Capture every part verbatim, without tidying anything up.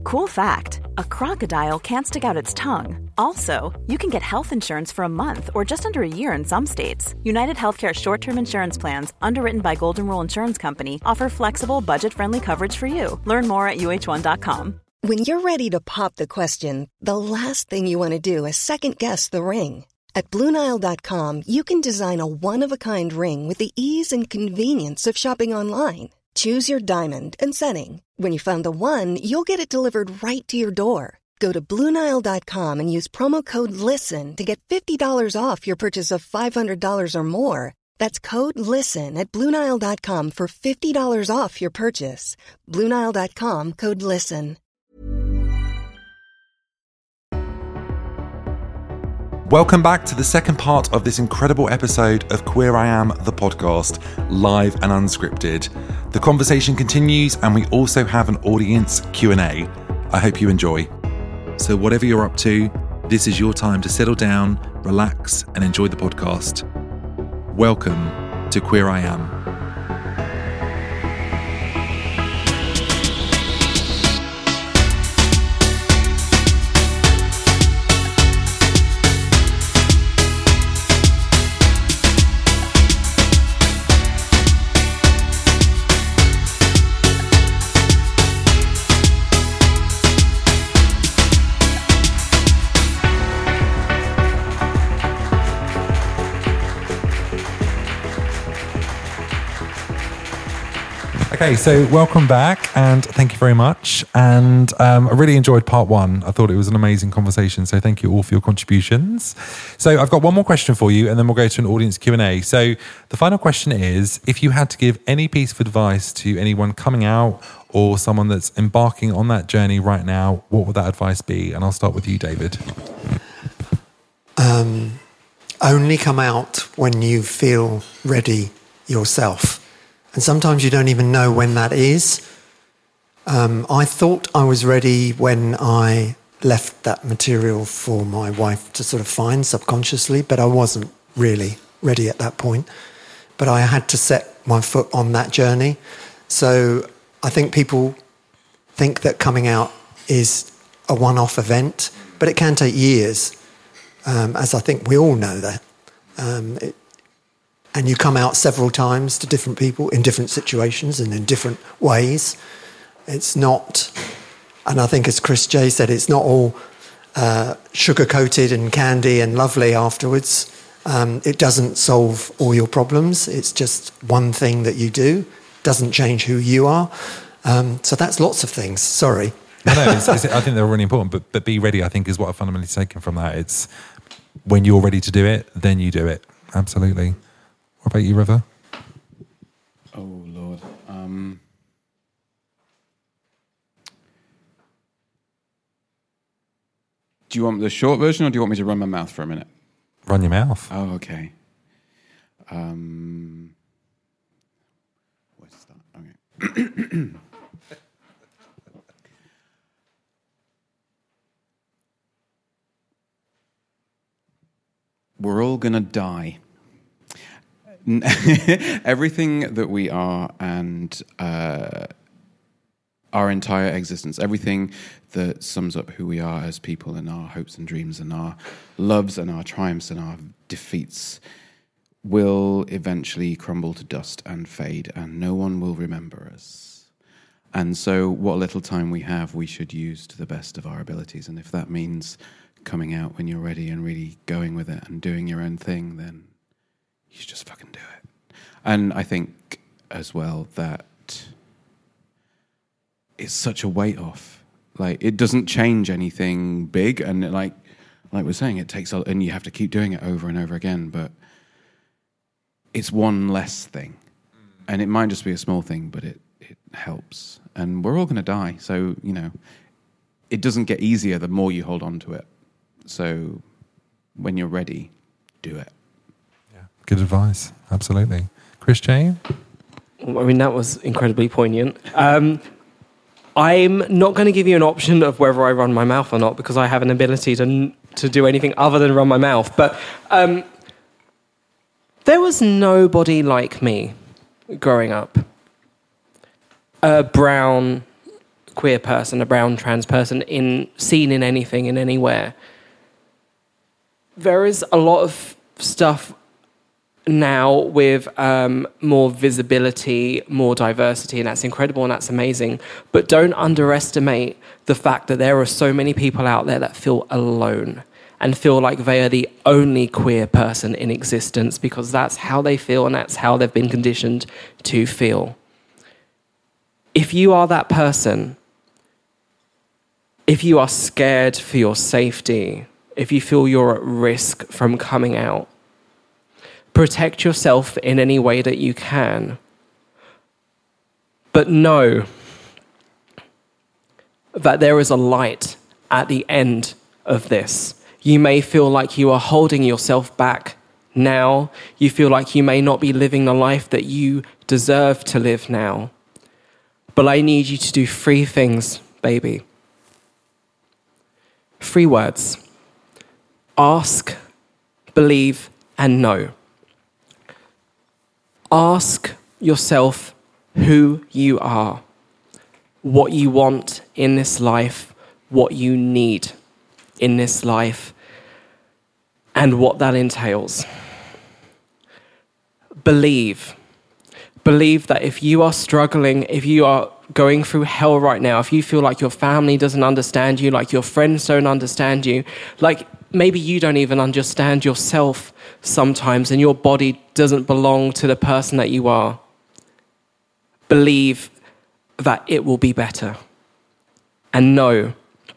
Cool fact, a crocodile can't stick out its tongue. Also, you can get health insurance for a month or just under a year in some states. United Healthcare short-term insurance plans, underwritten by Golden Rule Insurance Company, offer flexible, budget-friendly coverage for you. Learn more at U H one dot com. When you're ready to pop the question, the last thing you want to do is second-guess the ring. At Blue Nile dot com, you can design a one-of-a-kind ring with the ease and convenience of shopping online. Choose your diamond and setting. When you find the one, you'll get it delivered right to your door. Go to Blue Nile dot com and use promo code LISTEN to get fifty dollars off your purchase of five hundred dollars or more. That's code LISTEN at Blue Nile dot com for fifty dollars off your purchase. Blue Nile dot com, code LISTEN. Welcome back to the second part of this incredible episode of Queer I Am, the podcast, live and unscripted. The conversation continues and we also have an audience Q and A. I hope you enjoy. So whatever you're up to, this is your time to settle down, relax and enjoy the podcast. Welcome to Queer I Am. Okay, so welcome back and thank you very much. And um, I really enjoyed part one. I thought it was an amazing conversation. So thank you all for your contributions. So I've got one more question for you and then we'll go to an audience Q and A. So the final question is, if you had to give any piece of advice to anyone coming out or someone that's embarking on that journey right now, what would that advice be? And I'll start with you, David. Um, only come out when you feel ready yourself. And sometimes you don't even know when that is. Um, I thought I was ready when I left that material for my wife to sort of find subconsciously, but I wasn't really ready at that point. But I had to set my foot on that journey. So I think people think that coming out is a one-off event, but it can take years, um, as I think we all know that. Um, it, And you come out several times to different people in different situations and in different ways. It's not, and I think as Chris J said, it's not all uh, sugar-coated and candy and lovely afterwards. Um, it doesn't solve all your problems. It's just one thing that you do. Doesn't change who you are. Um, so that's lots of things. Sorry. No, no, it's, it's, I think they're really important. But but be ready, I think, is what I've fundamentally taken from that. It's when you're ready to do it, then you do it. Absolutely. What about you, River? Oh, Lord. Um, do you want the short version or do you want me to run my mouth for a minute? Run your mouth. Oh, okay. Um, where's that? Okay. We're all going to die. Everything that we are and uh, our entire existence, everything that sums up who we are as people and our hopes and dreams and our loves and our triumphs and our defeats will eventually crumble to dust and fade, and no one will remember us. And so what little time we have, we should use to the best of our abilities. And if that means coming out when you're ready and really going with it and doing your own thing, then you should just fucking do it. And I think as well that it's such a weight off. Like, it doesn't change anything big, and like like we're saying, it takes a, and you have to keep doing it over and over again, but it's one less thing. And it might just be a small thing, but it, it helps. And we're all going to die. So, you know, it doesn't get easier the more you hold on to it. So when you're ready, do it. Yeah, good advice. Absolutely. Chris J? I mean, that was incredibly poignant. Um, I'm not going to give you an option of whether I run my mouth or not, because I have an ability to to do anything other than run my mouth. But um, there was nobody like me growing up. A brown, queer person, a brown trans person in seen in anything, in anywhere. There is a lot of stuff now with um, more visibility, more diversity, and that's incredible and that's amazing. But don't underestimate the fact that there are so many people out there that feel alone and feel like they are the only queer person in existence because that's how they feel and that's how they've been conditioned to feel. If you are that person, if you are scared for your safety, if you feel you're at risk from coming out, protect yourself in any way that you can. But know that there is a light at the end of this. You may feel like you are holding yourself back now. You feel like you may not be living the life that you deserve to live now. But I need you to do three things, baby. Three words. Ask, believe, and know. Ask yourself who you are, what you want in this life, what you need in this life, and what that entails. Believe. Believe that if you are struggling, if you are going through hell right now, if you feel like your family doesn't understand you, like your friends don't understand you, like maybe you don't even understand yourself sometimes and your body doesn't belong to the person that you are, believe that it will be better. And know,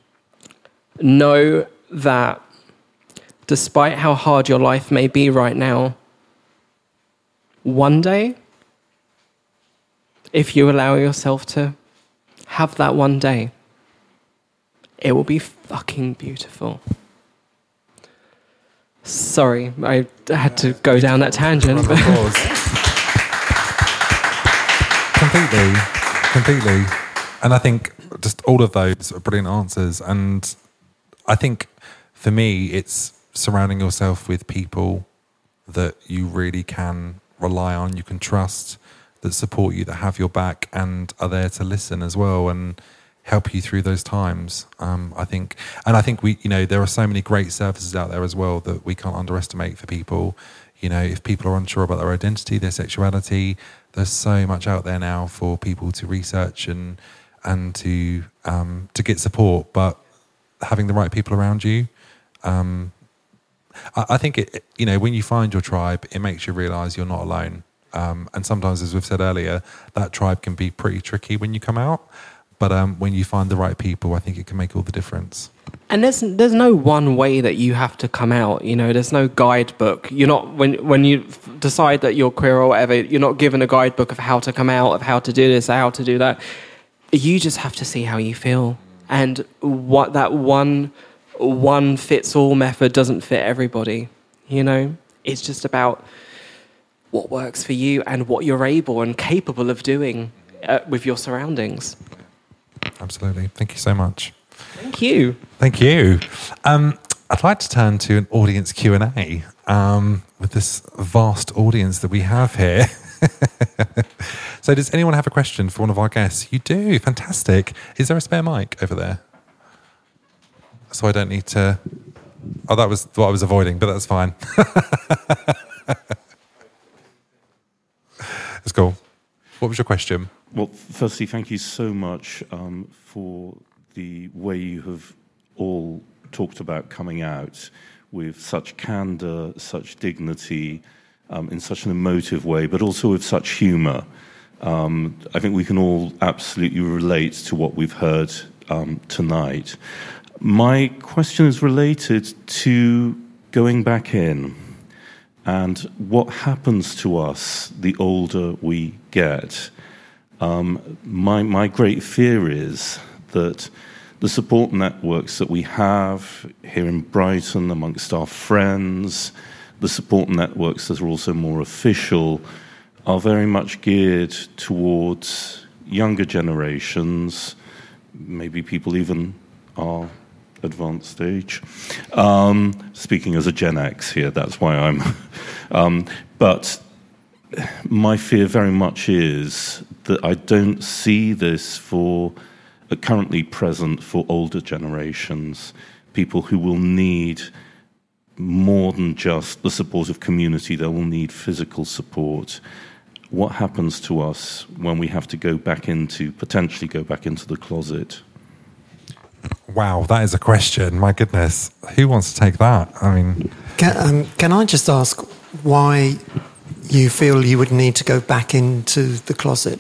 know that despite how hard your life may be right now, one day, if you allow yourself to have that one day, it will be fucking beautiful. Sorry, I had to go down that tangent. completely, completely. And I think just all of those are brilliant answers. And I think for me, it's surrounding yourself with people that you really can rely on, you can trust, that support you, that have your back and are there to listen as well and help you through those times. Um, I think, and I think we, you know, there are so many great services out there as well that we can't underestimate for people. You know, if people are unsure about their identity, their sexuality, there's so much out there now for people to research and and to um, to get support. But having the right people around you, um, I, I think it. You know, when you find your tribe, it makes you realise you're not alone. Um, and sometimes, as we've said earlier, that tribe can be pretty tricky when you come out. But um, when you find the right people, I think it can make all the difference. And there's there's no one way that you have to come out. You know, there's no guidebook. You're not when when you f- decide that you're queer or whatever. You're not given a guidebook of how to come out, of how to do this, how to do that. You just have to see how you feel. And what that one one fits all method doesn't fit everybody. You know, it's just about what works for you and what you're able and capable of doing uh, with your surroundings. Absolutely. Thank you so much. Thank you. Thank you. Um, I'd like to turn to an audience Q and A um, with this vast audience that we have here. So does anyone have a question for one of our guests? You do. Fantastic. Is there a spare mic over there? So I don't need to... Oh, that was what I was avoiding, but that's fine. That's cool. What was your question? Well, firstly, thank you so much um, for the way you have all talked about coming out with such candor, such dignity, um, in such an emotive way, but also with such humour. Um, I think we can all absolutely relate to what we've heard um, tonight. My question is related to going back in and what happens to us the older we get. Um, my, my great fear is that the support networks that we have here in Brighton amongst our friends, the support networks that are also more official, are very much geared towards younger generations, maybe people even our advanced age. Um, speaking as a Gen X here, that's why I'm... um, but my fear very much is that I don't see this for are currently present for older generations, people who will need more than just the support of community. They will need physical support. What happens to us when we have to go back into, potentially go back into the closet? Wow, that is a question. My goodness. Who wants to take that? I mean... Can, um, can I just ask why you feel you would need to go back into the closet?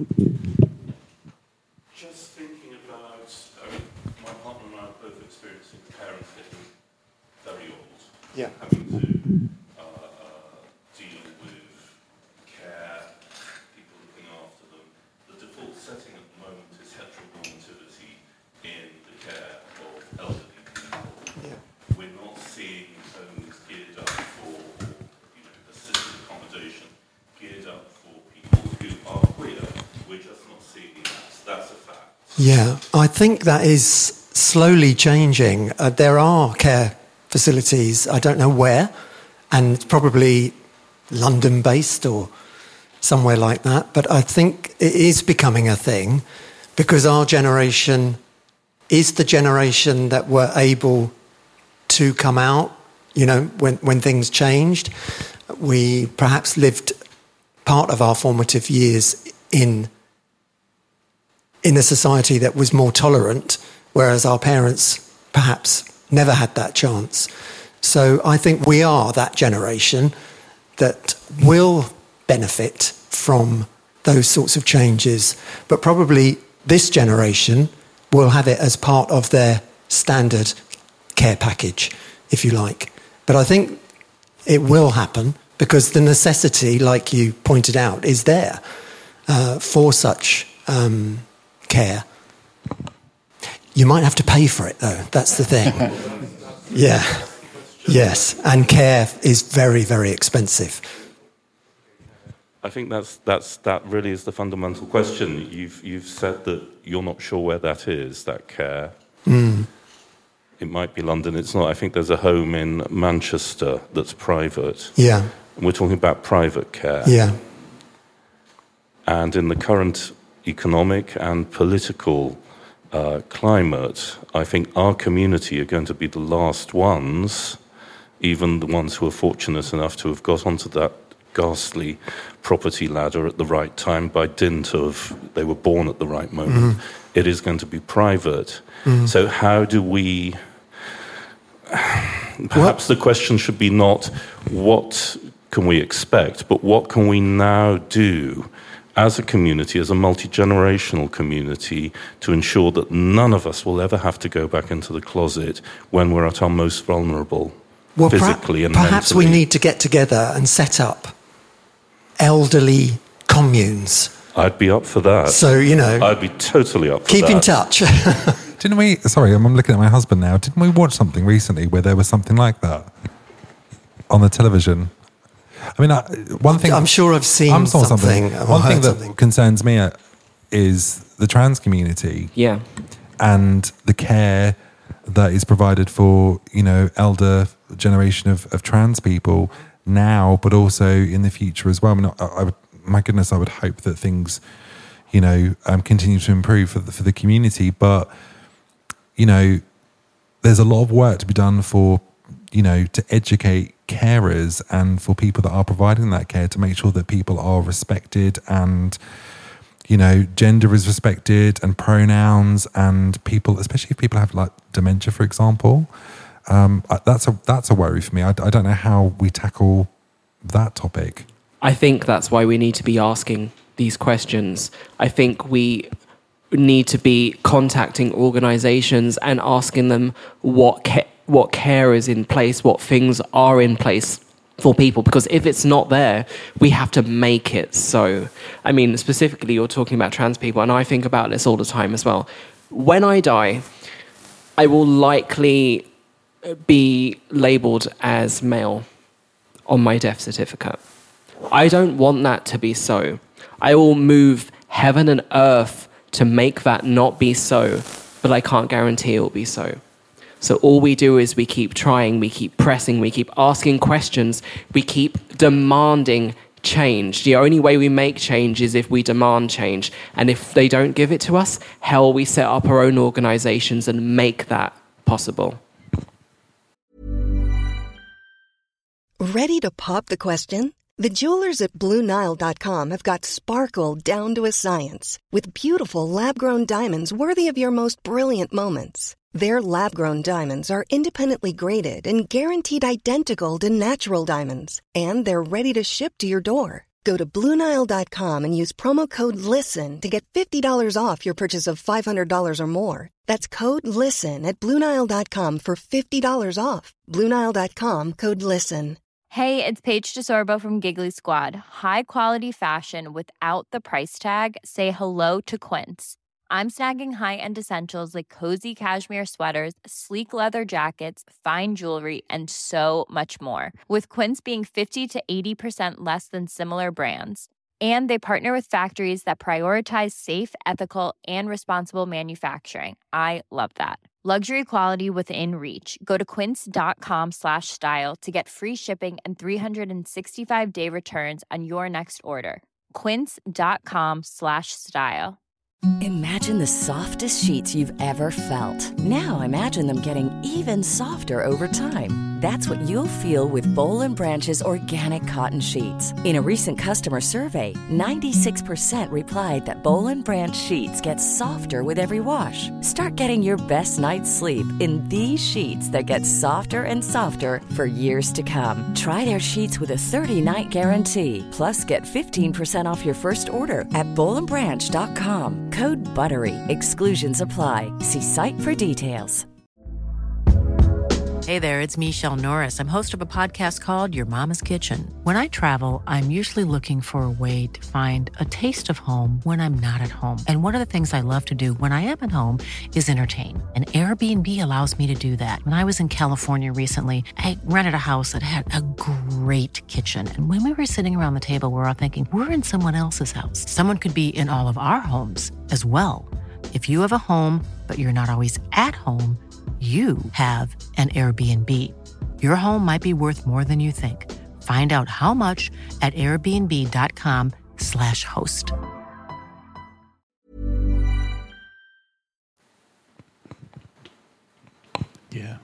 Just thinking about, I mean, my partner and I are both experiencing parents getting very old. Yeah. Having to uh, uh, deal with care, people looking after them. The default setting at the moment is heteronormativity in the care of elderly people. Yeah. We're not seeing homes geared up for, you know, assisted accommodation, geared up for people who are queer. We're just not seeing that. That's a fact. Yeah, I think that is slowly changing. Uh, there are care facilities, I don't know where, and it's probably London-based or somewhere like that, but I think it is becoming a thing because our generation is the generation that were able to come out, you know, when, when things changed. We perhaps lived part of our formative years in in a society that was more tolerant, whereas our parents perhaps never had that chance. So I think we are that generation that will benefit from those sorts of changes, but probably this generation will have it as part of their standard care package, if you like. But I think it will happen because the necessity, like you pointed out, is there uh, for such um, care. You might have to pay for it, though. That's the thing. Yeah. Yes. And care is very, very expensive. I think that's that's that really is the fundamental question. You've you've said that you're not sure where that is, that care. Mm. It might be London. It's not. I think there's a home in Manchester that's private. Yeah. And we're talking about private care. Yeah. And in the current economic and political uh, climate, I think our community are going to be the last ones, even the ones who are fortunate enough to have got onto that ghastly property ladder at the right time by dint of they were born at the right moment. Mm-hmm. It is going to be private. Mm-hmm. So how do we... Perhaps what? The question should be not what can we expect, but what can we now do as a community, as a multi-generational community, to ensure that none of us will ever have to go back into the closet when we're at our most vulnerable, well, physically perha- and perhaps mentally. We need to get together and set up elderly communes. I'd be up for that. So, you know... I'd be totally up for keep that. in touch. Didn't we... Sorry, I'm looking at my husband now. Didn't we watch something recently where there was something like that on the television? I mean, I, one thing... I'm sure I've seen I'm something. something. Or One thing that something. concerns me is the trans community. Yeah. And the care that is provided for, you know, elder generation of, of trans people now, but also in the future as well. I mean, I, I would, my goodness, I would hope that things, you know, um, continue to improve for the, for the community. But, you know, there's a lot of work to be done for, you know, to educate carers and for people that are providing that care to make sure that people are respected and, you know, gender is respected and pronouns and people, especially if people have like dementia, for example. Um, that's a that's a worry for me. I, I don't know how we tackle that topic. I think that's why we need to be asking these questions. I think we need to be contacting organisations and asking them what ca- what care is in place, what things are in place for people. Because if it's not there, we have to make it so. I mean, specifically, you're talking about trans people, and I think about this all the time as well. When I die, I will likely be labelled as male on my death certificate. I don't want that to be so. I will move heaven and earth to make that not be so, but I can't guarantee it will be so. So all we do is we keep trying, we keep pressing, we keep asking questions, we keep demanding change. The only way we make change is if we demand change. And if they don't give it to us, hell, we set up our own organizations and make that possible. Ready to pop the question? The jewelers at Blue Nile dot com have got sparkle down to a science with beautiful lab-grown diamonds worthy of your most brilliant moments. Their lab-grown diamonds are independently graded and guaranteed identical to natural diamonds, and they're ready to ship to your door. Go to Blue Nile dot com and use promo code LISTEN to get fifty dollars off your purchase of five hundred dollars or more. That's code LISTEN at Blue Nile dot com for fifty dollars off. Blue Nile dot com, code LISTEN. Hey, it's Paige DeSorbo from Giggly Squad. High quality fashion without the price tag. Say hello to Quince. I'm snagging high-end essentials like cozy cashmere sweaters, sleek leather jackets, fine jewelry, and so much more. With Quince being fifty to eighty percent less than similar brands. And they partner with factories that prioritize safe, ethical, and responsible manufacturing. I love that. Luxury quality within reach. Go to quince.com slash style to get free shipping and three sixty-five day returns on your next order. Quince.com slash style. Imagine the softest sheets you've ever felt. Now imagine them getting even softer over time. That's what you'll feel with Boll and Branch's organic cotton sheets. In a recent customer survey, ninety-six percent replied that Boll and Branch sheets get softer with every wash. Start getting your best night's sleep in these sheets that get softer and softer for years to come. Try their sheets with a thirty-night guarantee. Plus, get fifteen percent off your first order at boll and branch dot com. Code BUTTERY. Exclusions apply. See site for details. Hey there, it's Michelle Norris. I'm host of a podcast called Your Mama's Kitchen. When I travel, I'm usually looking for a way to find a taste of home when I'm not at home. And one of the things I love to do when I am at home is entertain. And Airbnb allows me to do that. When I was in California recently, I rented a house that had a great kitchen. And when we were sitting around the table, we were all thinking, we're in someone else's house. Someone could be in all of our homes as well. If you have a home, but you're not always at home, you have an Airbnb. Your home might be worth more than you think. Find out how much at airbnb.com slash host. Yeah.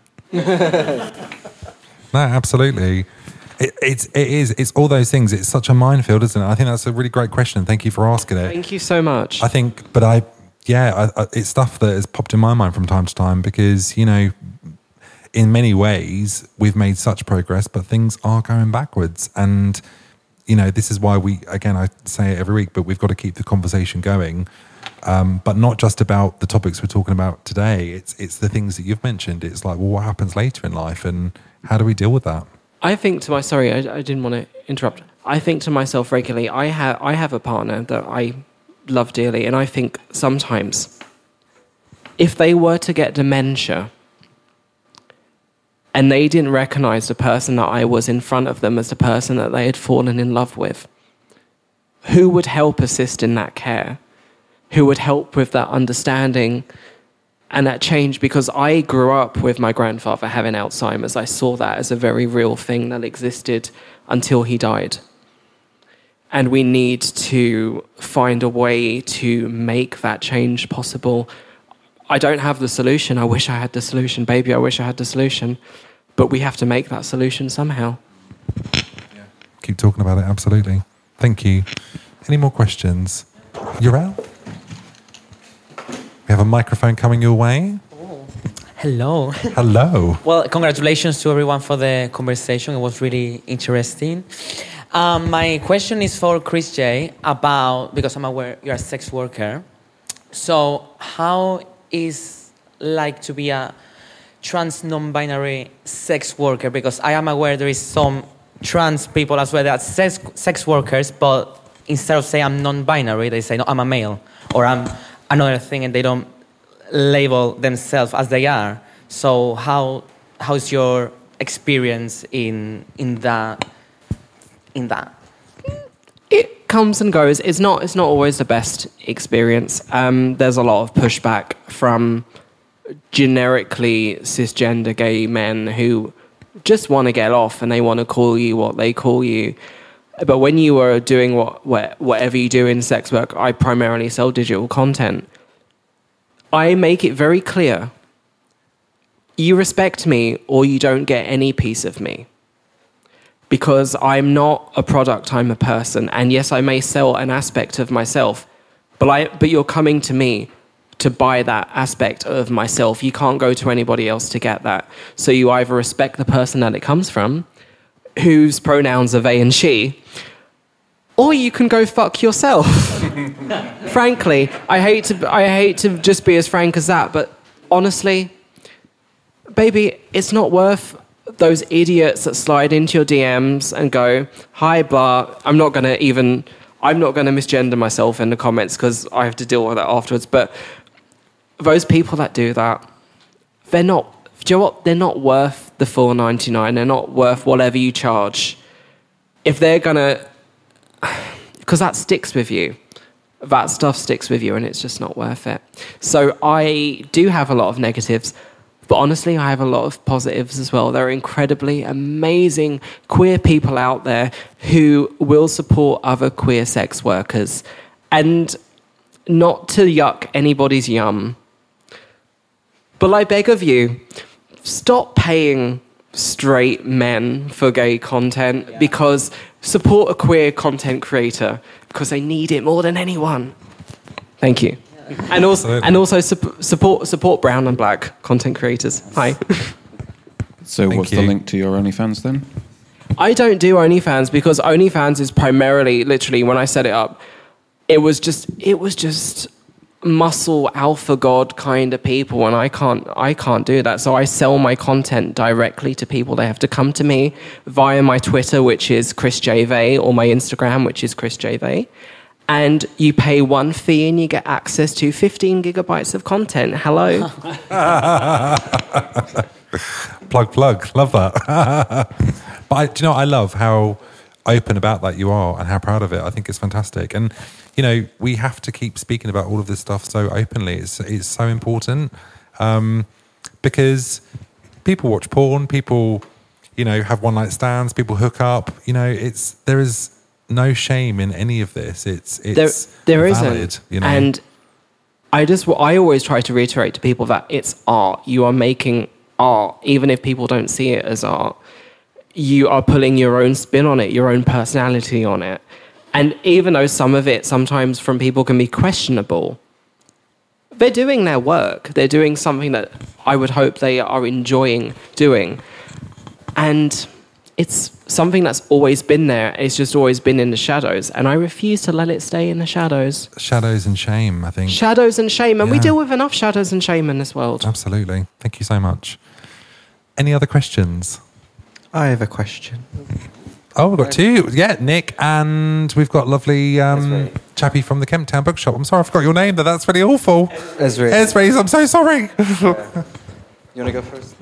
No, absolutely. It, it's it is it's all those things. It's such a minefield, isn't it? I think that's a really great question. Thank you for asking it. Thank you so much. I think, but I. Yeah, I, I, it's stuff that has popped in my mind from time to time because, you know, in many ways, we've made such progress, but things are going backwards. And, you know, this is why we, again, I say it every week, but we've got to keep the conversation going. Um, but not just about the topics we're talking about today. It's it's the things that you've mentioned. It's like, well, what happens later in life and how do we deal with that? I think to my, sorry, I, I didn't want to interrupt. I think to myself regularly, I have I have a partner that I love dearly, and I think sometimes if they were to get dementia and they didn't recognize the person that I was in front of them as the person that they had fallen in love with, who would help assist in that care? Who would help with that understanding and that change? Because I grew up with my grandfather having Alzheimer's. I saw that as a very real thing that existed until he died. And we need to find a way to make that change possible. I don't have the solution. I wish I had the solution. Baby, I wish I had the solution. But we have to make that solution somehow. Yeah. Keep talking about it, absolutely. Thank you. Any more questions? You're out? We have a microphone coming your way. Hello. Hello. Well, congratulations to everyone for the conversation. It was really interesting. Um, my question is for Chris J about, because I'm aware you're a sex worker. So how is like to be a trans non-binary sex worker? Because I am aware there is some trans people as well that are sex, sex workers, but instead of saying I'm non-binary, they say, no, I'm a male, or I'm another thing, and they don't label themselves as they are. So how how's your experience in in that in that? It comes and goes. It's not it's not always the best experience. Um, there's a lot of pushback from generically cisgender gay men who just want to get off and they want to call you what they call you. But when you were doing what, what whatever you do in sex work, I primarily sell digital content. I make it very clear. You respect me or you don't get any piece of me. Because I'm not a product, I'm a person. And yes, I may sell an aspect of myself, but I but you're coming to me to buy that aspect of myself. You can't go to anybody else to get that. So you either respect the person that it comes from, whose pronouns are they and she, or you can go fuck yourself. Frankly, I hate to I hate to just be as frank as that, but honestly, baby, it's not worth those idiots that slide into your D Ms and go, hi, blah. I'm not going to even, I'm not going to misgender myself in the comments because I have to deal with that afterwards. But those people that do that, they're not, do you know what? They're not worth the four ninety-nine. They're not worth whatever you charge. If they're going to, because that sticks with you. That stuff sticks with you and it's just not worth it. So I do have a lot of negatives. But honestly, I have a lot of positives as well. There are incredibly amazing queer people out there who will support other queer sex workers. And not to yuck anybody's yum, but I beg of you, stop paying straight men for gay content yeah. because support a queer content creator because they need it more than anyone. Thank you. And also, and also support support brown and black content creators. Hi. So Thank what's you. the link to your OnlyFans then? I don't do OnlyFans because OnlyFans is primarily, literally, when I set it up, it was just it was just muscle alpha god kind of people, and I can't I can't do that. So I sell my content directly to people. They have to come to me via my Twitter, which is Chris J Vey, or my Instagram, which is Chris J Vey. And you pay one fee and you get access to fifteen gigabytes of content. Hello. plug, plug. Love that. But I, do you know, I love how open about that you are and how proud of it. I think it's fantastic. And, you know, we have to keep speaking about all of this stuff so openly. It's, it's so important um, because people watch porn, people, you know, have one-night stands, people hook up. You know, it's there is... no shame in any of this. It's it's there, there valid, isn't. You know? And I just I always try to reiterate to people that it's art. You are making art, even if people don't see it as art. You are putting your own spin on it, your own personality on it. And even though some of it sometimes from people can be questionable, they're doing their work. They're doing something that I would hope they are enjoying doing. And it's something that's always been there. It's just always been in the shadows. And I refuse to let it stay in the shadows. Shadows and shame, I think. Shadows and shame. And yeah. we deal with enough shadows and shame in this world. Absolutely. Thank you so much. Any other questions? I have a question. Oh, we've got two. Yeah, Nick, and we've got lovely um, chappie from the Kemp Town Bookshop. I'm sorry, I forgot your name, but that's really awful. Esri. Esri, I'm so sorry. Yeah. You want to go first?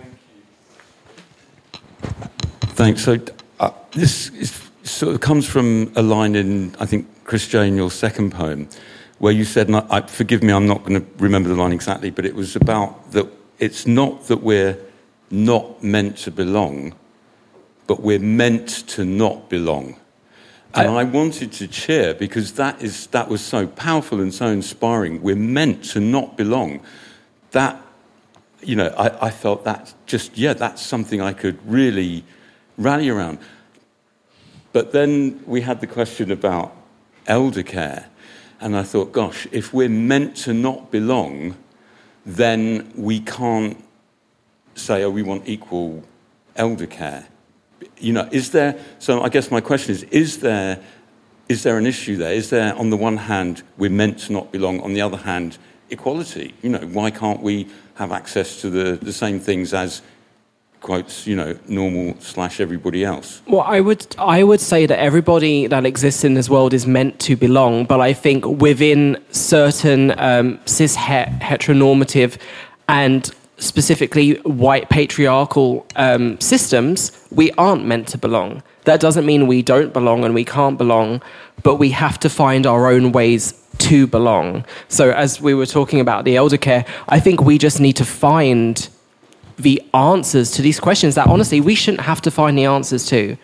Thanks. So uh, this is, sort of comes from a line in, I think, Chris J, in your second poem, where you said, and I, I, forgive me, I'm not going to remember the line exactly, but it was about that it's not that we're not meant to belong, but we're meant to not belong. And I, I wanted to cheer because that is that was so powerful and so inspiring. We're meant to not belong. That, you know, I, I felt that just, yeah, that's something I could really rally around. But then we had the question about elder care. And I thought, gosh, if we're meant to not belong, then we can't say, oh, we want equal elder care. You know, is there, so I guess my question is, is there, is there an issue there? Is there, on the one hand, we're meant to not belong, on the other hand, equality? You know, why can't we have access to the, the same things as, quotes, you know, normal slash everybody else? Well, I would I would say that everybody that exists in this world is meant to belong, but I think within certain um, cis heteronormative and specifically white patriarchal um, systems, we aren't meant to belong. That doesn't mean we don't belong and we can't belong, but we have to find our own ways to belong. So as we were talking about the elder care, I think we just need to find the answers to these questions that honestly we shouldn't have to find the answers to.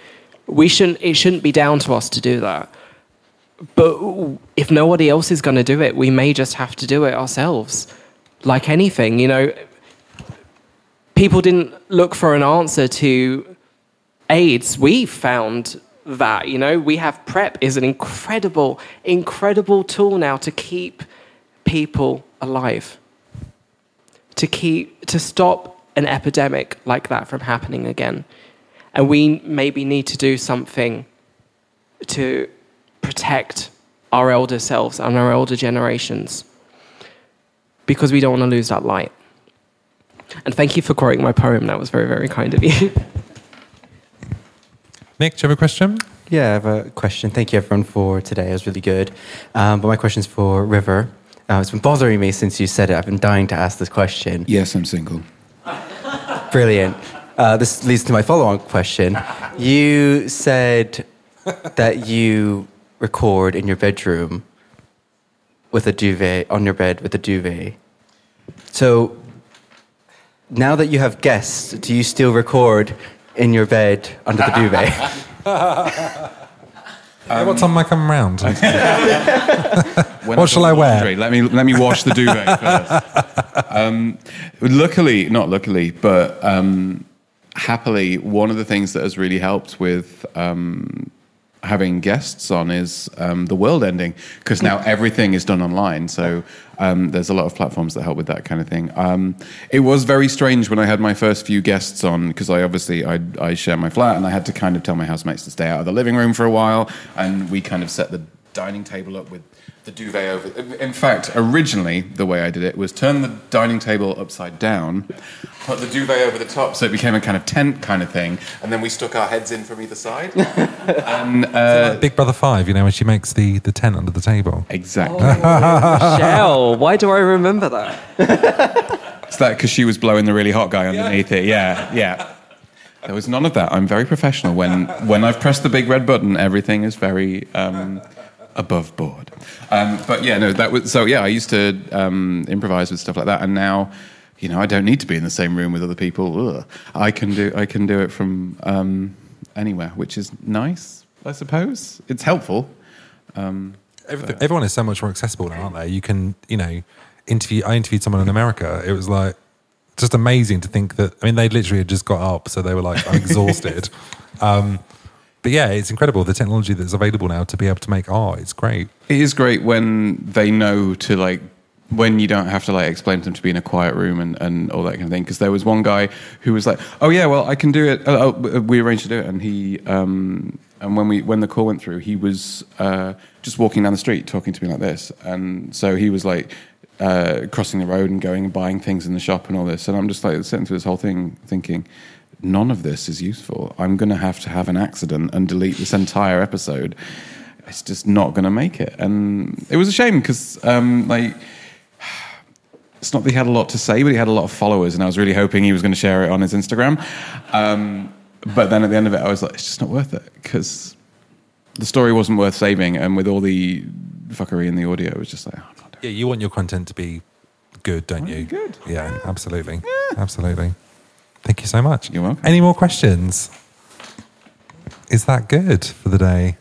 We shouldn't. It shouldn't be down to us to do that. But if nobody else is going to do it, we may just have to do it ourselves. Like anything, you know, people didn't look for an answer to AIDS. We found that, you know, we have PrEP is an incredible, incredible tool now to keep people alive, to keep, to stop an epidemic like that from happening again. And we maybe need to do something to protect our elder selves and our elder generations, because we don't want to lose that light. And thank you for quoting my poem. That was very, very kind of you. Nick, do you have a question? Yeah, I have a question. Thank you, everyone, for today. It was really good. Um, but my question is for River. Uh, it's been bothering me since you said it. I've been dying to ask this question. Yes, I'm single. Brilliant. Uh, this leads to my follow-on question. You said that you record in your bedroom with a duvet, on your bed with a duvet. So now that you have guests, do you still record in your bed under the duvet? Um, what time am I coming round? What shall I wear? Let me let me wash the duvet first. Um, luckily, not luckily, but um, happily, one of the things that has really helped with um, having guests on is um, the world ending, because now everything is done online. So um, there's a lot of platforms that help with that kind of thing. Um, it was very strange when I had my first few guests on, because I obviously I, I share my flat, and I had to kind of tell my housemates to stay out of the living room for a while, and we kind of set the dining table up with the duvet over. In fact, originally the way I did it was turn the dining table upside down, put the duvet over the top, so it became a kind of tent kind of thing, and then we stuck our heads in from either side. and uh, like Big Brother Five, you know, when she makes the, the tent under the table. Exactly. Oh, Michelle, why do I remember that? It's that because she was blowing the really hot guy underneath yeah. it. Yeah, yeah. There was none of that. I'm very professional. When when I've pressed the big red button, everything is very um, above board. Um, but yeah, no, that was so. Yeah, I used to um, improvise with stuff like that, and now, you know, I don't need to be in the same room with other people. Ugh. I can do I can do it from um, anywhere, which is nice, I suppose. It's helpful. Um, Everything, everyone is so much more accessible now, aren't they? You can, you know, interview. I interviewed someone in America. It was like just amazing to think that. I mean, they literally had just got up, so they were like, "I'm exhausted." um, But yeah, it's incredible, the technology that's available now to be able to make art. It's great. It is great when they know to, like, when you don't have to, like, explain to them to be in a quiet room and, and all that kind of thing. Because there was one guy who was like, oh, yeah, well, I can do it. Oh, oh, we arranged to do it. And he, um, and when we when the call went through, he was uh, just walking down the street talking to me like this. And so he was, like, uh, crossing the road and going and buying things in the shop and all this. And I'm just, like, sitting through this whole thing thinking, none of this is useful. I'm going to have to have an accident and delete this entire episode. It's just not going to make it. And it was a shame because, um, like, it's not that he had a lot to say, but he had a lot of followers, and I was really hoping he was going to share it on his Instagram. Um, but then at the end of it, I was like, it's just not worth it, because the story wasn't worth saving, and with all the fuckery in the audio, it was just like, oh, I'm not doing it. Yeah, you want your content to be good, don't you? Good. Yeah, absolutely. Yeah. Absolutely. Thank you so much. You're welcome. Any more questions? Is that good for the day?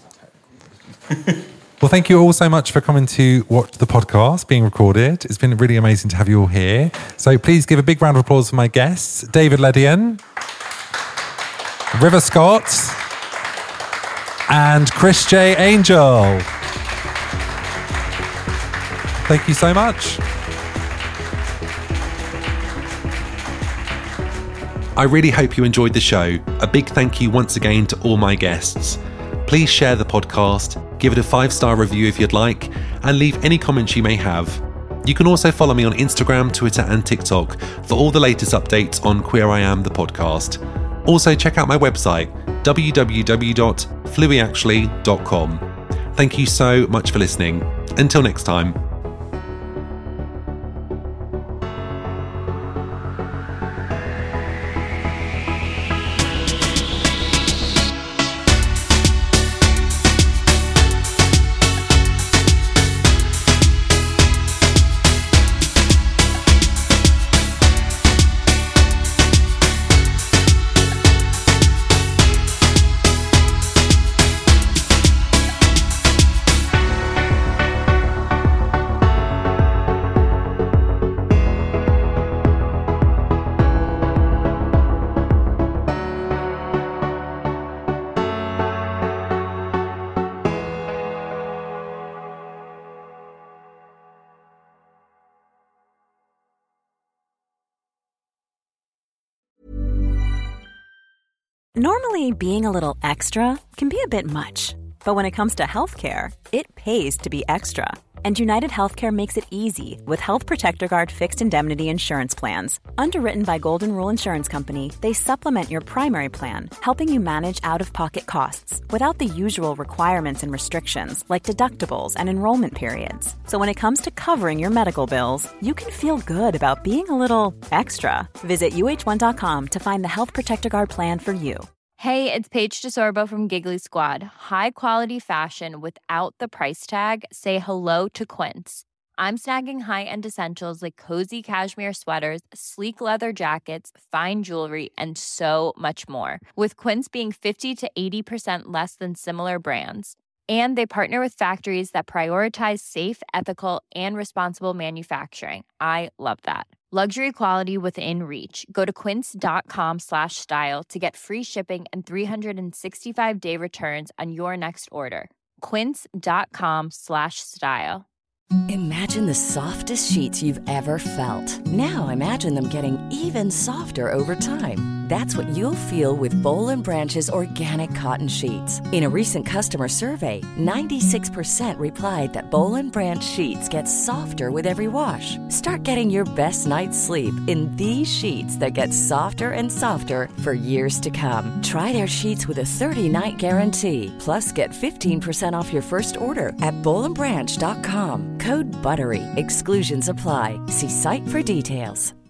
Well, thank you all so much for coming to watch the podcast being recorded. It's been really amazing to have you all here. So please give a big round of applause for my guests, David Ledian, River Scott, and Chris J. Angel. Thank you so much. I really hope you enjoyed the show. A big thank you once again to all my guests. Please share the podcast, give it a five-star review if you'd like, and leave any comments you may have. You can also follow me on Instagram, Twitter, and TikTok for all the latest updates on Queer I Am, the podcast. Also, check out my website, w w w dot fluey actually dot com. Thank you so much for listening. Until next time. Normally, being a little extra can be a bit much, but when it comes to healthcare, it pays to be extra. And United Healthcare makes it easy with Health Protector Guard fixed indemnity insurance plans. Underwritten by Golden Rule Insurance Company, they supplement your primary plan, helping you manage out-of-pocket costs without the usual requirements and restrictions like deductibles and enrollment periods. So when it comes to covering your medical bills, you can feel good about being a little extra. Visit U H one dot com to find the Health Protector Guard plan for you. Hey, it's Paige DeSorbo from Giggly Squad. High quality fashion without the price tag. Say hello to Quince. I'm snagging high-end essentials like cozy cashmere sweaters, sleek leather jackets, fine jewelry, and so much more. With Quince being fifty to eighty percent less than similar brands. And they partner with factories that prioritize safe, ethical, and responsible manufacturing. I love that. Luxury quality within reach. Go to quince.com slash style to get free shipping and three sixty-five day returns on your next order. Quince.com slash style. Imagine the softest sheets you've ever felt. Now imagine them getting even softer over time. That's what you'll feel with Boll and Branch's organic cotton sheets. In a recent customer survey, ninety-six percent replied that Boll and Branch sheets get softer with every wash. Start getting your best night's sleep in these sheets that get softer and softer for years to come. Try their sheets with a thirty-night guarantee. Plus, get fifteen percent off your first order at boll and branch dot com. Code BUTTERY. Exclusions apply. See site for details.